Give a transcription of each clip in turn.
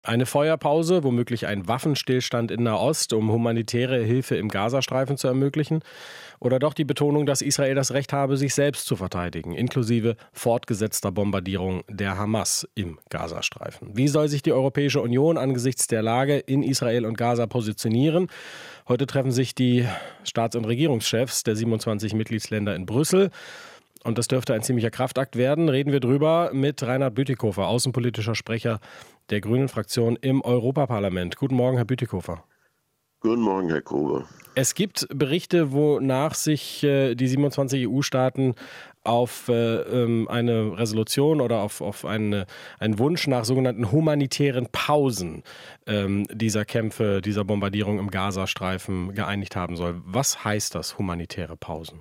Eine Feuerpause, womöglich ein Waffenstillstand in Nahost, um humanitäre Hilfe im Gazastreifen zu ermöglichen? Oder doch die Betonung, dass Israel das Recht habe, sich selbst zu verteidigen, inklusive fortgesetzter Bombardierung der Hamas im Gazastreifen? Wie soll sich die Europäische Union angesichts der Lage in Israel und Gaza positionieren? Heute treffen sich die Staats- und Regierungschefs der 27 Mitgliedsländer in Brüssel. Und das dürfte ein ziemlicher Kraftakt werden. Reden wir drüber mit Reinhard Bütikofer, außenpolitischer Sprecher der Grünen-Fraktion im Europaparlament. Guten Morgen, Herr Bütikofer. Guten Morgen, Herr Gruber. Es gibt Berichte, wonach sich die 27 EU-Staaten auf eine Resolution oder auf einen Wunsch nach sogenannten humanitären Pausen dieser Kämpfe, dieser Bombardierung im Gazastreifen geeinigt haben soll. Was heißt das, humanitäre Pausen?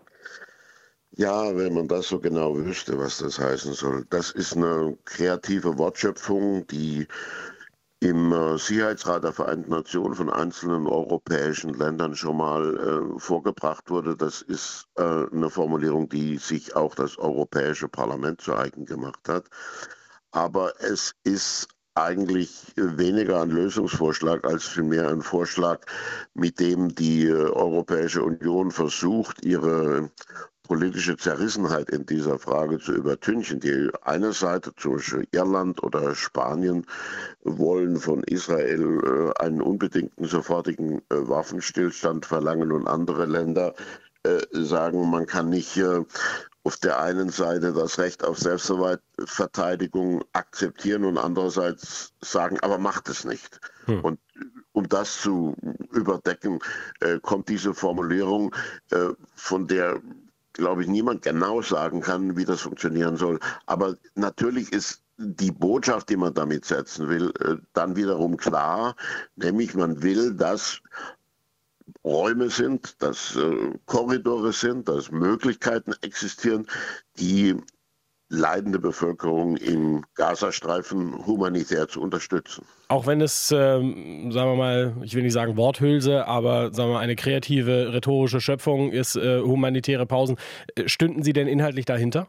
Ja, wenn man das so genau wüsste, was das heißen soll. Das ist eine kreative Wortschöpfung, die im Sicherheitsrat der Vereinten Nationen von einzelnen europäischen Ländern schon mal vorgebracht wurde. Das ist eine Formulierung, die sich auch das Europäische Parlament zu eigen gemacht hat. Aber es ist eigentlich weniger ein Lösungsvorschlag als vielmehr ein Vorschlag, mit dem die Europäische Union versucht, ihre politische Zerrissenheit in dieser Frage zu übertünchen. Die eine Seite, zum Beispiel Irland oder Spanien, wollen von Israel einen unbedingten sofortigen Waffenstillstand verlangen und andere Länder sagen, man kann nicht auf der einen Seite das Recht auf Selbstverteidigung akzeptieren und andererseits sagen, aber macht es nicht. Und um das zu überdecken, kommt diese Formulierung, von der, glaube ich, niemand genau sagen kann, wie das funktionieren soll. Aber natürlich ist die Botschaft, die man damit setzen will, dann wiederum klar, nämlich man will, dass Räume sind, dass Korridore sind, dass Möglichkeiten existieren, die leidende Bevölkerung im Gazastreifen humanitär zu unterstützen. Auch wenn es, sagen wir mal, ich will nicht sagen Worthülse, aber sagen wir mal, eine kreative, rhetorische Schöpfung ist, humanitäre Pausen. Stünden Sie denn inhaltlich dahinter?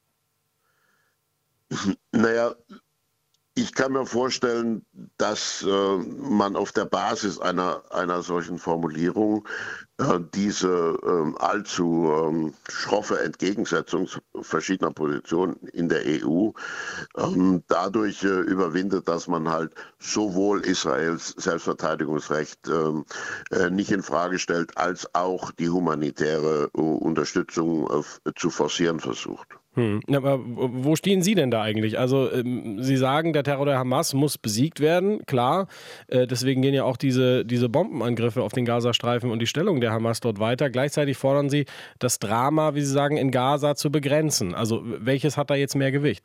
Naja, ich kann mir vorstellen, dass man auf der Basis einer solchen Formulierung diese allzu schroffe Entgegensetzung verschiedener Positionen in der EU dadurch überwindet, dass man halt sowohl Israels Selbstverteidigungsrecht nicht in Frage stellt, als auch die humanitäre Unterstützung zu forcieren versucht. Aber wo stehen Sie denn da eigentlich? Also Sie sagen, der Terror der Hamas muss besiegt werden, klar. Deswegen gehen ja auch diese Bombenangriffe auf den Gazastreifen und die Stellung der Hamas dort weiter. Gleichzeitig fordern Sie, das Drama, wie Sie sagen, in Gaza zu begrenzen. Also welches hat da jetzt mehr Gewicht?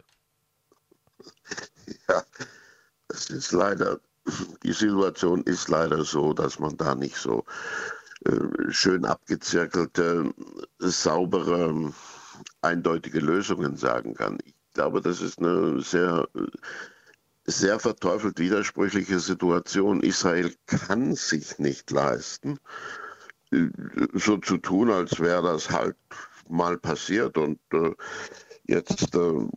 Ja, das ist leider, die Situation ist leider so, dass man da nicht so schön abgezirkelte, saubere, eindeutige Lösungen sagen kann. Ich glaube, das ist eine sehr, sehr verteufelt widersprüchliche Situation. Israel kann sich nicht leisten, so zu tun, als wäre das halt mal passiert und jetzt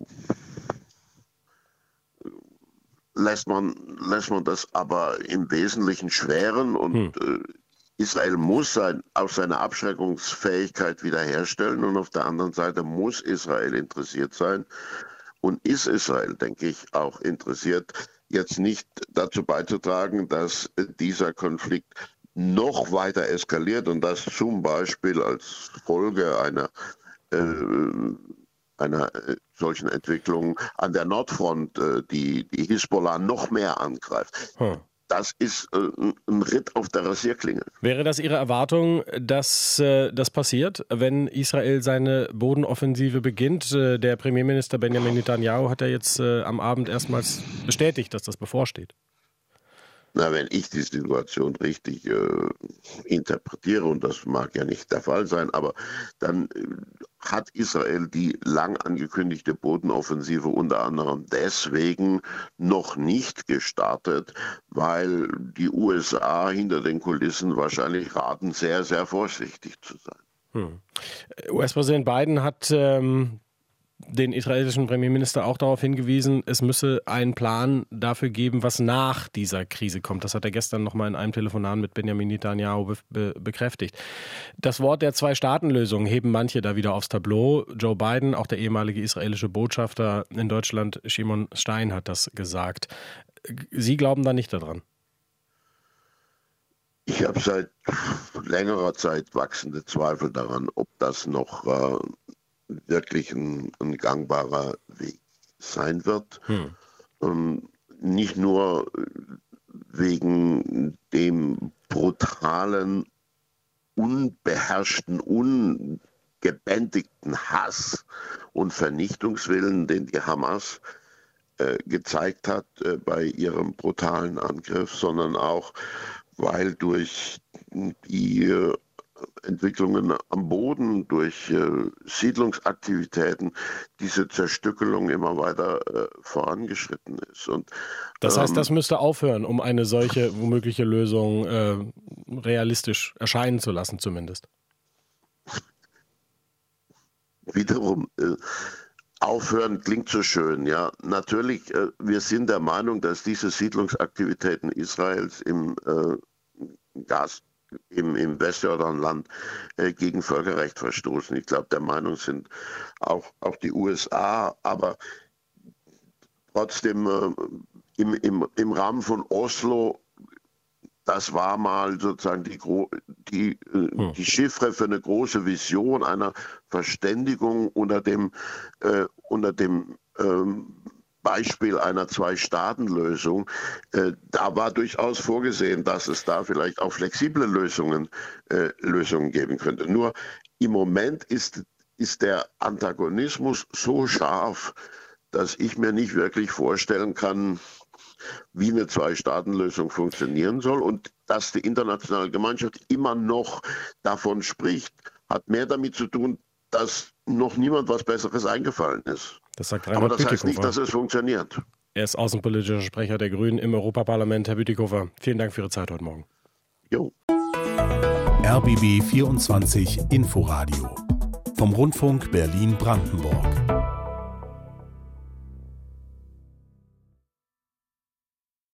lässt man das aber im Wesentlichen schweren und Israel muss auch seine Abschreckungsfähigkeit wiederherstellen und auf der anderen Seite muss Israel interessiert sein und ist Israel, denke ich, auch interessiert, jetzt nicht dazu beizutragen, dass dieser Konflikt noch weiter eskaliert und das zum Beispiel als Folge einer solchen Entwicklung an der Nordfront die Hisbollah noch mehr angreift. Das ist ein Ritt auf der Rasierklinge. Wäre das Ihre Erwartung, dass das passiert, wenn Israel seine Bodenoffensive beginnt? Der Premierminister Benjamin Netanyahu hat ja jetzt am Abend erstmals bestätigt, dass das bevorsteht. Na, wenn ich die Situation richtig interpretiere, und das mag ja nicht der Fall sein, aber dann hat Israel die lang angekündigte Bodenoffensive unter anderem deswegen noch nicht gestartet, weil die USA hinter den Kulissen wahrscheinlich raten, sehr, sehr vorsichtig zu sein. US-Präsident Biden hat den israelischen Premierminister auch darauf hingewiesen, es müsse einen Plan dafür geben, was nach dieser Krise kommt. Das hat er gestern nochmal in einem Telefonat mit Benjamin Netanyahu bekräftigt. Das Wort der Zwei-Staaten-Lösung heben manche da wieder aufs Tableau. Joe Biden, auch der ehemalige israelische Botschafter in Deutschland, Shimon Stein, hat das gesagt. Sie glauben da nicht daran? Ich habe seit längerer Zeit wachsende Zweifel daran, ob das noch wirklich ein gangbarer Weg sein wird. Nicht nur wegen dem brutalen, unbeherrschten, ungebändigten Hass und Vernichtungswillen, den die Hamas gezeigt hat bei ihrem brutalen Angriff, sondern auch, weil durch die Entwicklungen am Boden, durch Siedlungsaktivitäten diese Zerstückelung immer weiter vorangeschritten ist. Und, das heißt, das müsste aufhören, um eine solche womögliche Lösung realistisch erscheinen zu lassen zumindest. Wiederum, aufhören klingt so schön. Ja, natürlich, wir sind der Meinung, dass diese Siedlungsaktivitäten Israels im Westjordanland gegen Völkerrecht verstoßen. Ich glaube, der Meinung sind auch die USA, aber trotzdem im Rahmen von Oslo, das war mal sozusagen die Chiffre für eine große Vision einer Verständigung unter dem Beispiel einer Zwei-Staaten-Lösung. Da war durchaus vorgesehen, dass es da vielleicht auch flexible Lösungen geben könnte. Nur im Moment ist der Antagonismus so scharf, dass ich mir nicht wirklich vorstellen kann, wie eine Zwei-Staaten-Lösung funktionieren soll. Und dass die internationale Gemeinschaft immer noch davon spricht, hat mehr damit zu tun, dass noch niemand was Besseres eingefallen ist. Das sagt Aber das heißt nicht, dass es funktioniert. Er ist außenpolitischer Sprecher der Grünen im Europaparlament. Herr Bütikofer, vielen Dank für Ihre Zeit heute Morgen. Jo. RBB 24 Inforadio vom Rundfunk Berlin-Brandenburg.